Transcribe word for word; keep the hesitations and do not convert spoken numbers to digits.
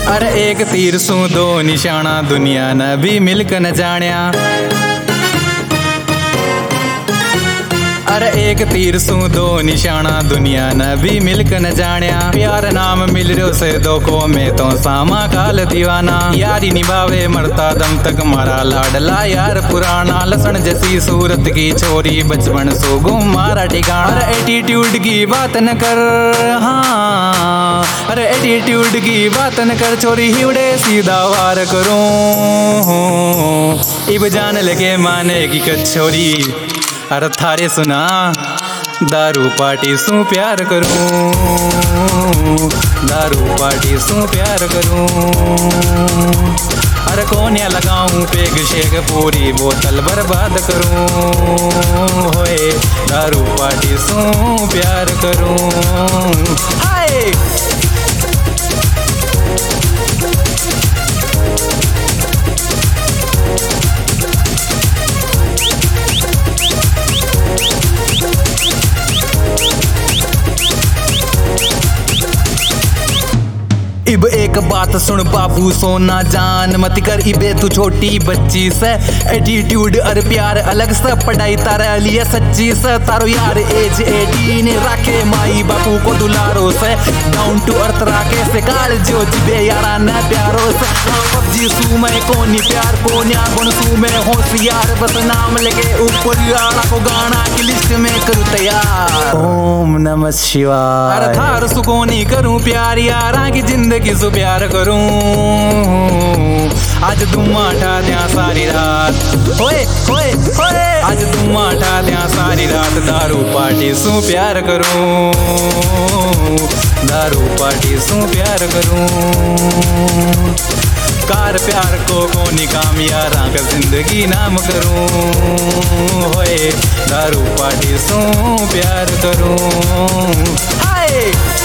अरे एक तीर सू दो निशाना दुनिया न भी मिलकर न जानिया। अरे एक तीर सू दो निशाना दुनिया न भी मिलकर न जानिया। प्यार नाम मिल रो से दो को में तो सामा काल दीवाना। यारी निभावे मरता दम तक मारा लाडला यार पुराना। लसन जैसी सूरत की छोरी बचपन सो गुम मारा ठिकाना। अरे एटीट्यूड की बात न कर, हाँ अरे एटीट्यूड की बात न कर छोरी हिवड़े सीधा वार करूं। इब जान लगे माने की कछोरी अरे थारे सुना दारू पार्टी सू प्यार करूं, दारू पार्टी सू प्यार करूं। अरे कोनिया लगाऊं पेग शेक पूरी बोतल बर्बाद करूं। होए दारू पार्टी सू प्यार करूं। हाय इब एक बात सुन बाबू सोना जान मत कर इबे तू छोटी बच्ची से। एटीट्यूड और प्यार अलग से पढ़ाई तारा लिए सच्ची से। तारो यार एज एटीन राखे माई बापू को दुलारो से। डाउन टू अर्थ राखे से काल जो जिबे यारा न प्यारो से। पबजी सू में कोनी प्यार कोन्या गुण सू में होशियार। बस नाम लेके ऊपर यारा को गाना की लिस्ट में करूँ तैयार। ओम नमः शिवाय। अरे थार सुकोनी करूँ प्यार यारा की जिंदगी सु प्यार करूं। आज तुम आठा दिया सारी रात, होए होए होए आज तुम आठा दिया सारी रात। दारू पार्टी सू प्यार करूं, दारू पार्टी सू प्यार करूं। कार प्यार को कोनी काम यारा का जिंदगी नाम करूं। होए दारू पार्टी सू प्यार करूं। हाय